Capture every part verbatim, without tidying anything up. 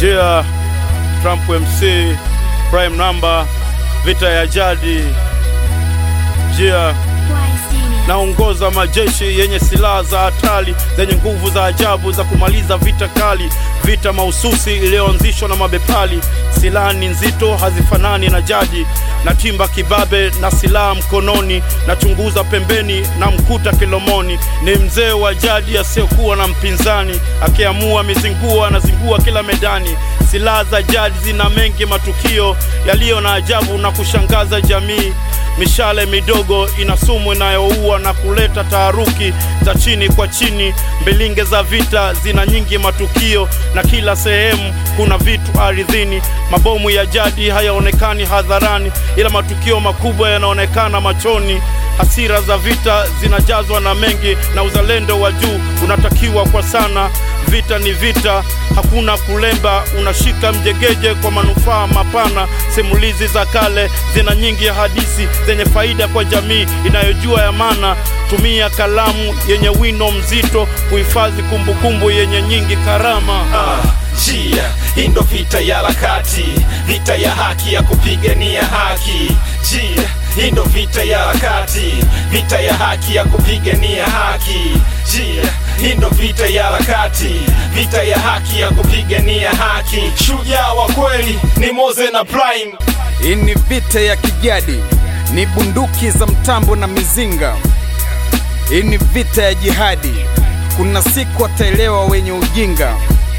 Jia Trump M C Prime Number vita ya jadi. Jia naongoza majeshi yenye silaha za hatari zenye nguvu za ajabu za kumaliza vita kali, vita mahususi iliyoanzishwa na mabepali. Silaha ni nzito, hazifanani na jadi, na timba kibabe na silaha mkononi, na chunguza pembeni na mkuta kilomoni. Ni mzee wa jadi asiyokuwa na mpinzani, akiamua mizingua na zingua kila medani. Silaha za jadi zina mengi matukio yaliyo na ajabu na kushangaza jamii. Mishale midogo ina sumu inayoua na kuleta taharuki za chini kwa chini. Mbilinge za vita zina nyingi matukio, na kila sehemu kuna vitu ardhini. Mabomu ya jadi hayaonekani hadharani, ila matukio makubwa yanaonekana machoni. Hasira za vita zinajazwa na mengi, na uzalendo wa juu unatakiwa kwa sana. Vita ni vita, hakuna kulemba, unashika mjegeje kwa manufaa mapana. Simulizi za kale zina nyingi ya hadithi zenye faida kwa jamii inayojua ya maana. Tumia kalamu yenye wino mzito kuhifadhi kumbukumbu yenye nyingi karama. Ah, Jia, hii ndo vita ya harakati, vita ya haki ya kupigania haki. Jia, hii ndo vita ya harakati, vita ya haki ya kupigania haki. Jia, hii ndo vita ya harakati, vita ya haki ya kupigania haki. Shujaa wa kweli ni Moze na Prime. Hii ni vita ya kijadi, ni bunduki za mtambo na mizinga. Hii ni vita ya jihadi, kuna siku wataelewa wenye ujinga.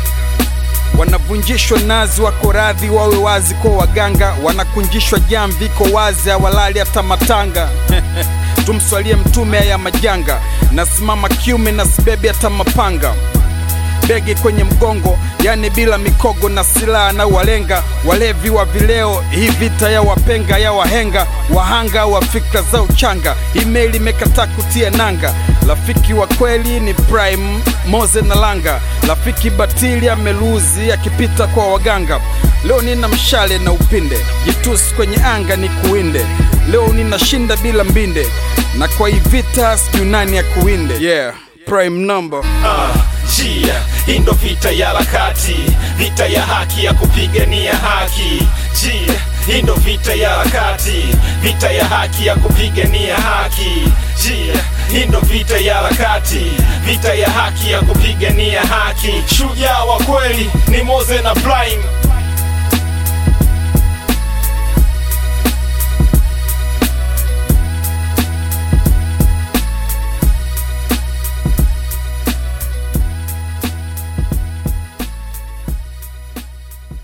Wanavunjishwa nazi wako radhi wawe wazi kwa waganga. Wanakunjishwa jamvi kwa wazi hawalali hata matanga. Tumswalie mtume ya majanga, nasimama kiume na sibebi hata mapanga. Begi kwenye mgongo, yani bila mikogo na silaha na walenga. Walevi wa vileo, hii vita ya wapenga ya wahenga. Wahanga wa fikra za uchanga, email imekataa kutia nanga. Rafiki wa kweli ni Prime, Moze na Langa. Rafiki batili ameluzi akipita kwa waganga. Leo nina mshale na upinde, jitusi kwenye anga ni kuinde. Leo nina shinda bila mbinde, na kwa hii vita sijui nani ya kuinde. Yeah, Prime Number. Ah, Jia, hii ndo vita ya harakati, vita ya haki ya kupigania haki. Jia, hii ndo vita ya harakati, vita ya haki ya kupigania haki. Jia, hii ndo vita ya harakati, vita ya haki ya kupigania haki. Shujaa wa kweli ni Moze na Prime.